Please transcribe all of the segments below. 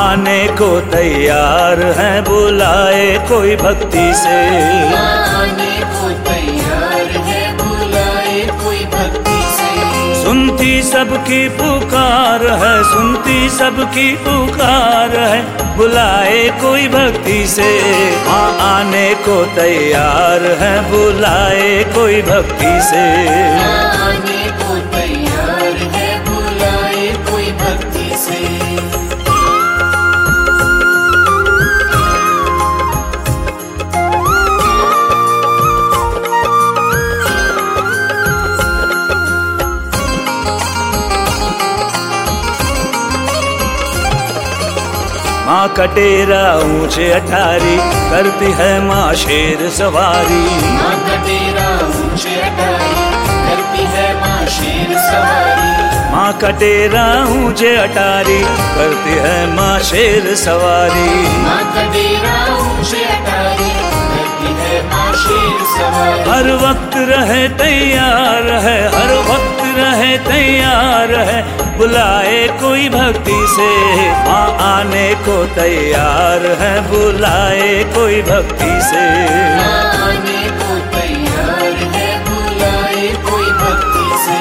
आने को तैयार है, बुलाए कोई भक्ति से। आने को तैयार है, बुलाए कोई भक्ति से। सुनती सबकी पुकार है, सुनती सबकी पुकार है, बुलाए कोई भक्ति से। आने को तैयार है, बुलाए कोई भक्ति से। आने को तैयार है, बुलाए कोई भक्ति से। माँ कटेरा ऊंचे अठारी, करती है माँ शेर सवारी। माँ कटेरा ऊंचे अटारी, करती है माँ शेर सवारी। माँ कटेरा ऊंचे अटारी, करती है माँ शेर सवारी। माँ कटेरा ऊंचे अटारी, करती है माँ शेर सवारी। हर वक्त रहे तैयार है, हर वक्त रहे तैयार है, बुलाए कोई भक्ति से। माँ आने को तैयार है, बुलाए कोई भक्ति से। आने को तैयार है, बुलाए कोई भक्ति से।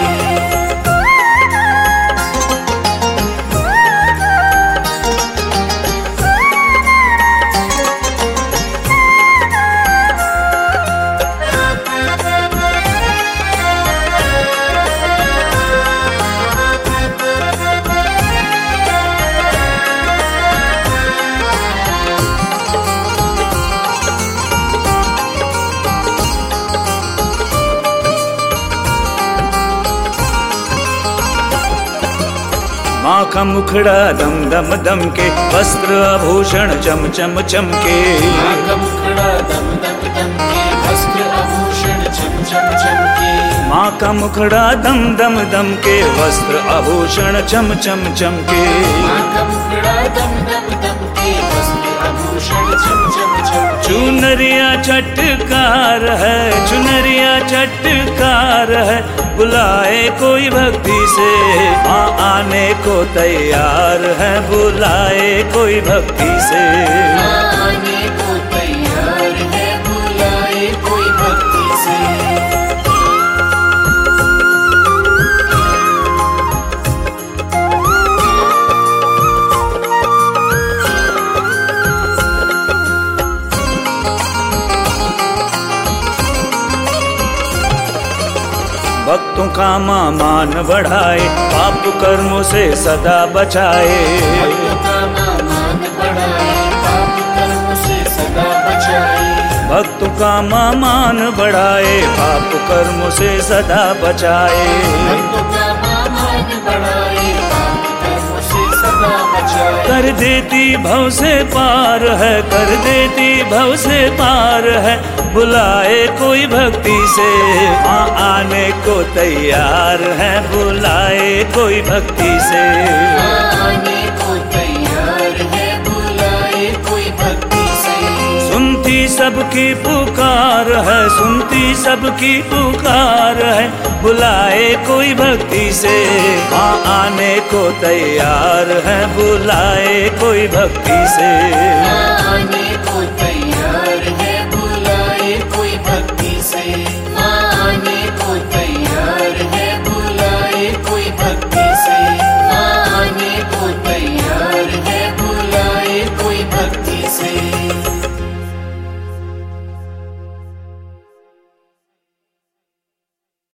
माँ का मुखड़ा दम दम दम के, वस्त्र आभूषण चम चम चमके। माँ का मुखड़ा दम दम दम के, वस्त्र आभूषण चम चम चमके। माँ का मुखड़ा दम दम दम के, वस्त्र आभूषण चम चम चमके। माँ का मुखड़ा दम दम दम के, वस्त्र आभूषण चम चम चमके। चुनरिया चटकार है, चुनरिया चटकार है, बुलाए कोई भक्ति से। माँ आने को तैयार है, बुलाए कोई भक्ति से। आने को तैयार है, बुलाए कोई भक्ति से। भक्तों का माँ मान बढ़ाए, पाप कर्मों से सदा बचाए। भक्तों का मान बढ़ाए, पाप कर्मों से सदा बचाए। भक्तों का माँ मान बढ़ाए, पाप कर्मों से सदा बचाए। भक्तों का मान बढ़ाए, पाप कर्मों से सदा बचाए। कर देती भव से पार है, कर देती भव से पार है, बुलाए कोई भक्ति से। माँ आने को तैयार है, बुलाए कोई भक्ति से। आने को तैयार है, बुलाए कोई भक्ति से। सुनती सबकी पुकार है, सुनती सबकी पुकार है, बुलाए कोई भक्ति से। माँ आने को तैयार है, बुलाए कोई भक्ति से।